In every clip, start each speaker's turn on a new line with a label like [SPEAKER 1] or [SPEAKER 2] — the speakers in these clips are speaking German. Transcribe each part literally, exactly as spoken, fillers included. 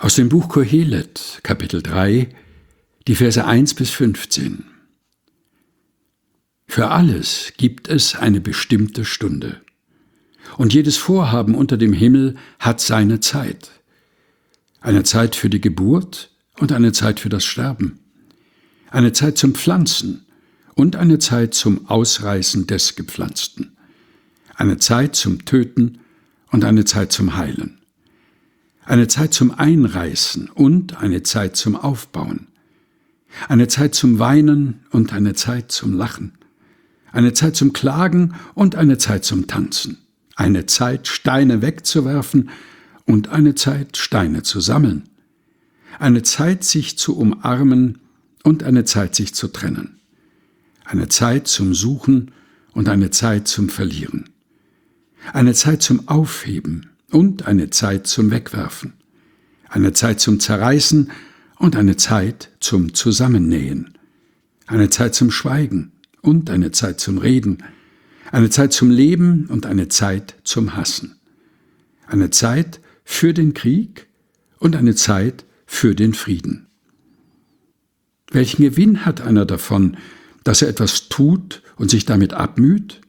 [SPEAKER 1] Aus dem Buch Kohelet, Kapitel drei, die Verse eins bis fünfzehn. Für alles gibt es eine bestimmte Stunde, und jedes Vorhaben unter dem Himmel hat seine Zeit. Eine Zeit für die Geburt und eine Zeit für das Sterben, eine Zeit zum Pflanzen und eine Zeit zum Ausreißen des Gepflanzten, eine Zeit zum Töten und eine Zeit zum Heilen, eine Zeit zum Einreißen und eine Zeit zum Aufbauen, eine Zeit zum Weinen und eine Zeit zum Lachen, eine Zeit zum Klagen und eine Zeit zum Tanzen, eine Zeit, Steine wegzuwerfen und eine Zeit, Steine zu sammeln, eine Zeit, sich zu umarmen und eine Zeit, sich zu trennen, eine Zeit zum Suchen und eine Zeit zum Verlieren, eine Zeit zum Aufheben und eine Zeit zum Wegwerfen, eine Zeit zum Zerreißen und eine Zeit zum Zusammennähen, eine Zeit zum Schweigen und eine Zeit zum Reden, eine Zeit zum Leben und eine Zeit zum Hassen, eine Zeit für den Krieg und eine Zeit für den Frieden. Welchen Gewinn hat einer davon, dass er etwas tut und sich damit abmüht?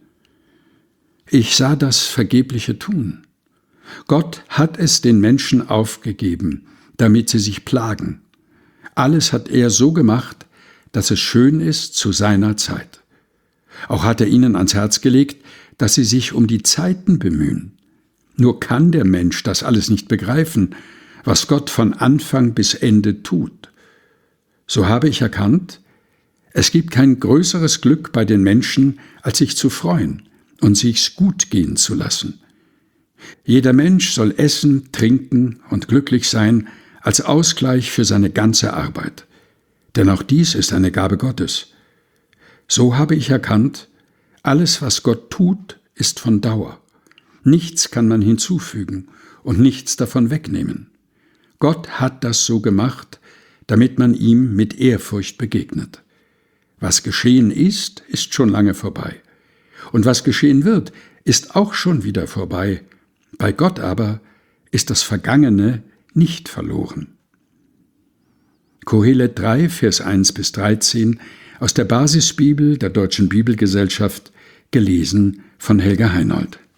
[SPEAKER 1] Ich sah das vergebliche Tun. Gott hat es den Menschen aufgegeben, damit sie sich plagen. Alles hat er so gemacht, dass es schön ist zu seiner Zeit. Auch hat er ihnen ans Herz gelegt, dass sie sich um die Zeiten bemühen. Nur kann der Mensch das alles nicht begreifen, was Gott von Anfang bis Ende tut. So habe ich erkannt, es gibt kein größeres Glück bei den Menschen, als sich zu freuen und sich's gut gehen zu lassen. Jeder Mensch soll essen, trinken und glücklich sein als Ausgleich für seine ganze Arbeit. Denn auch dies ist eine Gabe Gottes. So habe ich erkannt, alles, was Gott tut, ist von Dauer. Nichts kann man hinzufügen und nichts davon wegnehmen. Gott hat das so gemacht, damit man ihm mit Ehrfurcht begegnet. Was geschehen ist, ist schon lange vorbei. Und was geschehen wird, ist auch schon wieder vorbei. Bei Gott aber ist das Vergangene nicht verloren. Kohelet drei, Vers eins bis dreizehn aus der Basisbibel der Deutschen Bibelgesellschaft, gelesen von Helga Heinold.